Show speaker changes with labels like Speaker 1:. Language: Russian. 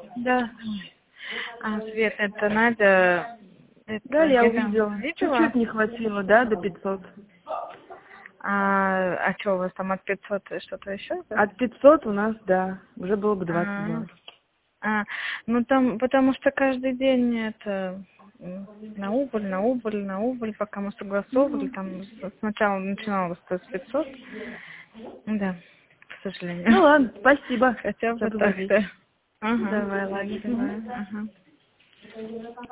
Speaker 1: Да.
Speaker 2: Свет, это Надя.
Speaker 1: Да, я
Speaker 2: Елена
Speaker 1: увидела. Чуть-чуть не хватило, да, до 500.
Speaker 2: А что у вас там от 500 и что-то еще? Да?
Speaker 1: От 500 у нас, да, уже было бы $20.
Speaker 2: Ну там, потому что каждый день это на убыль, пока мы согласовывали, там сначала начиналось с 500. Да, к сожалению.
Speaker 1: Ну ладно, спасибо.
Speaker 2: Хотя бы
Speaker 1: за
Speaker 2: так,
Speaker 1: позвонить.
Speaker 2: да. Ага.
Speaker 1: Давай, ладно.
Speaker 2: Давай. Ага.